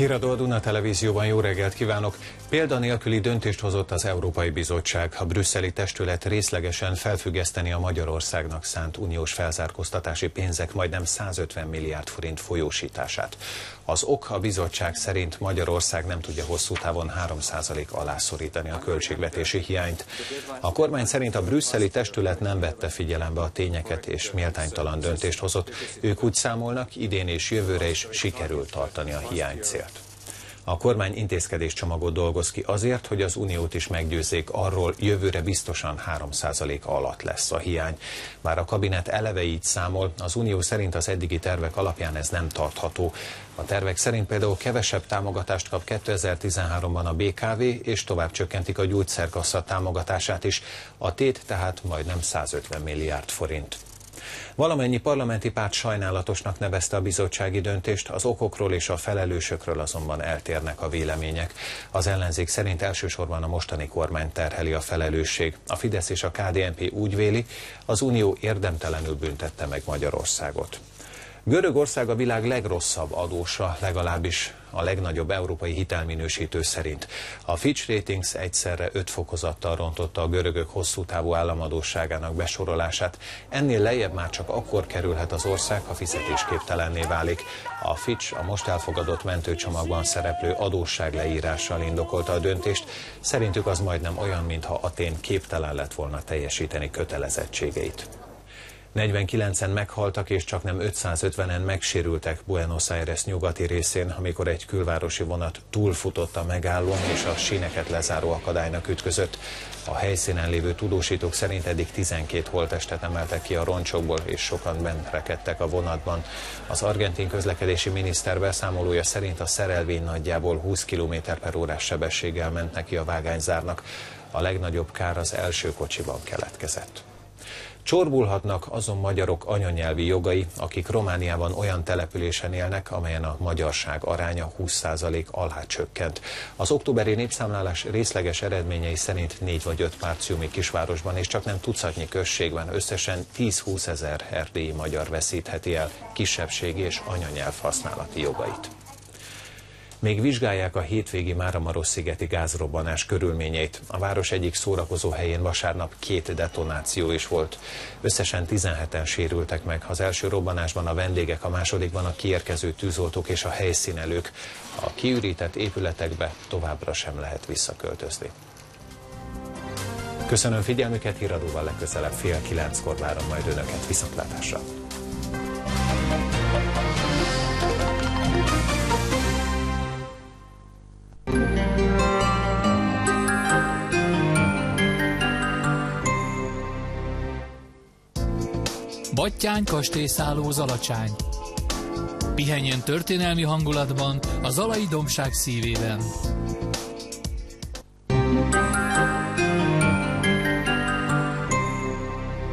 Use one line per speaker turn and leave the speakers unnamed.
Híradó a Duna Televízióban, jó reggelt kívánok! Példa nélküli döntést hozott az Európai Bizottság. A brüsszeli testület részlegesen felfüggeszteni a Magyarországnak szánt uniós felzárkóztatási pénzek majdnem 150 milliárd forint folyósítását. Az ok a bizottság szerint Magyarország nem tudja hosszú távon 3% alá szorítani a költségvetési hiányt. A kormány szerint a brüsszeli testület nem vette figyelembe a tényeket és méltánytalan döntést hozott. Ők úgy számolnak, idén és jövőre is sikerül tartani a hiánycélt. A kormány intézkedéscsomagot dolgoz ki azért, hogy az uniót is meggyőzzék arról, jövőre biztosan 3% alatt lesz a hiány. Bár a kabinet eleve így számol, az unió szerint az eddigi tervek alapján ez nem tartható. A tervek szerint például kevesebb támogatást kap 2013-ban a BKV, és tovább csökkentik a gyógyszerkassa támogatását is. A tét tehát majdnem 150 milliárd forint. Valamennyi parlamenti párt sajnálatosnak nevezte a bizottsági döntést, az okokról és a felelősökről azonban eltérnek a vélemények. Az ellenzék szerint elsősorban a mostani kormány terheli a felelősség. A Fidesz és a KDNP úgy véli, az unió érdemtelenül büntette meg Magyarországot. Görögország a világ legrosszabb adósa, legalábbis a legnagyobb európai hitelminősítő szerint. A Fitch Ratings egyszerre 5 fokozattal rontotta a görögök hosszú távú államadósságának besorolását. Ennél lejjebb már csak akkor kerülhet az ország, ha fizetésképtelenné válik. A Fitch a most elfogadott mentőcsomagban szereplő adósság leírással indokolta a döntést. Szerintük az majdnem olyan, mintha Atén képtelen lett volna teljesíteni kötelezettségeit. 49-en meghaltak és csaknem 550-en megsérültek Buenos Aires nyugati részén, amikor egy külvárosi vonat túlfutott a megállón és a síneket lezáró akadálynak ütközött. A helyszínen lévő tudósítók szerint eddig 12 holttestet emeltek ki a roncsokból, és sokan bent rekedtek a vonatban. Az argentin közlekedési miniszter beszámolója szerint a szerelvény nagyjából 20 km/órás sebességgel ment neki a vágányzárnak. A legnagyobb kár az első kocsiban keletkezett. Csorbulhatnak azon magyarok anyanyelvi jogai, akik Romániában olyan településen élnek, amelyen a magyarság aránya 20% alá csökkent. Az októberi népszámlálás részleges eredményei szerint 4 vagy 5 márciumi kisvárosban és csaknem tucatnyi községben összesen 10-20 ezer erdélyi magyar veszítheti el kisebbségi és anyanyelv használati jogait. Még vizsgálják a hétvégi Máramarosszigeti gázrobbanás körülményeit. A város egyik szórakozó helyén vasárnap 2 detonáció is volt. Összesen 17-en sérültek meg. Az első robbanásban a vendégek, a másodikban a kiérkező tűzoltók és a helyszínelők. A kiürített épületekbe továbbra sem lehet visszaköltözni. Köszönöm figyelmüket, híradóval legközelebb 8:30-kor várom majd önöket. Viszontlátásra!
Battyány kastélyszálló Zalacsány. Pihenjen történelmi hangulatban a zalai dombság szívében.